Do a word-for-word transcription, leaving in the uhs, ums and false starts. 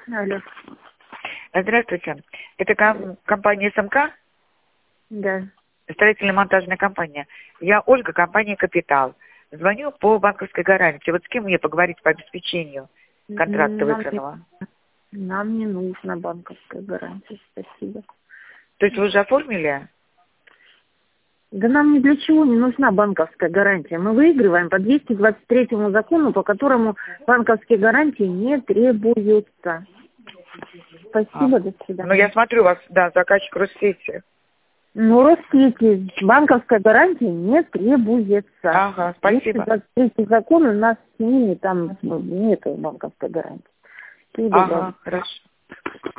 Алло. Здравствуйте. Это ком- компания СМК, Да. строительно-монтажная компания. Я Ольга, компания «Капитал». Звоню по банковской гарантии. Вот с кем мне поговорить по обеспечению контракта Нам выигранного? не, нам не нужна банковская гарантия, спасибо. То есть вы уже оформили? Да нам ни для чего не нужна банковская гарантия. Мы выигрываем по двести двадцать третьему закону, по которому банковские гарантии не требуются. Спасибо, А. до свидания. Ну, я смотрю, у вас, да, заказчик Россети. Ну, Россети, банковская гарантия не требуется. Ага, спасибо. двести двадцать третий закон у нас с ними, там ну, нет банковской гарантии. Всего доброго. Ага, хорошо.